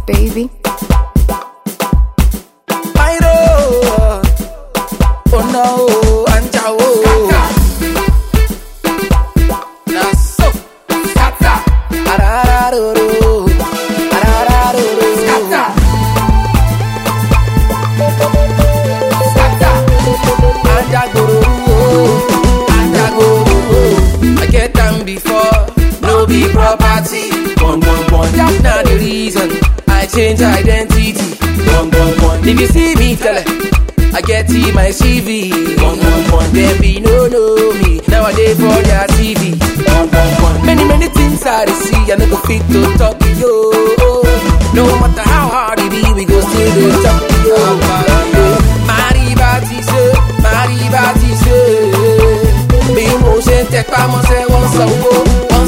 baby. Pyro, oh no, Anjao. Naso, Skata, Arararoro, Arararoro, Skata, Skata, Anjagoro, Anjagoro. I get them before, no be property. One. That's not the reason I change identity. One. If you see me, tell it, I get in my CV. One. Them be no know me nowadays for their TV. One. Many things I see, I never fit to talk to you. No matter how hard it be, we go still do talk to you. Mariba tisse, me motion take pa mo say one song go.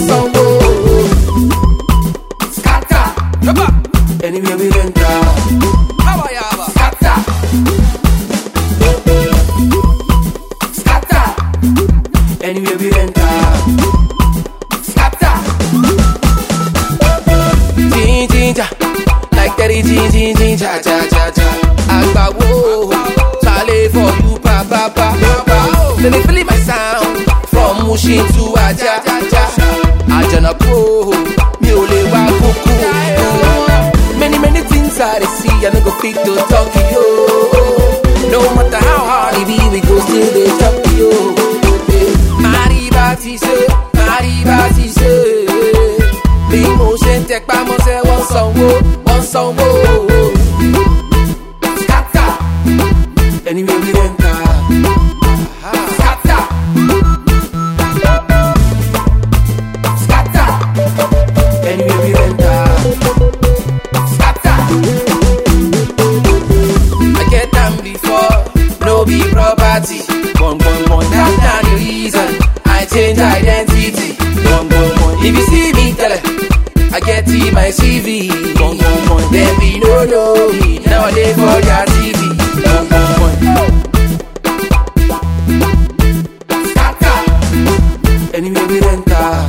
Scatter, anywhere we enter. Scatter, scatter, anywhere we enter. Scatter, ginger, like that ginger, cha. Agba wo, chale for you, pa. Let me feel my sound from Mushin to Aja. Ajana po, mi ò lè wá kúkú. Many things I see, I no go fit to talk to you. No matter how hard it be, we go still dey talk to you. Mariba tisse, bí mo ṣe ń tẹpá mọ́ṣẹ́ wọ́n sanwó. Scatter, anywhere we enter. Scatter, scatter, anywhere we enter. Scatter, I get them before, no be property. One. That's not the reason I change identity. One. If you see me, tell it, I get in my CV. One. Them be no know me nowadays for their TV. One. Scatter, anywhere we enter.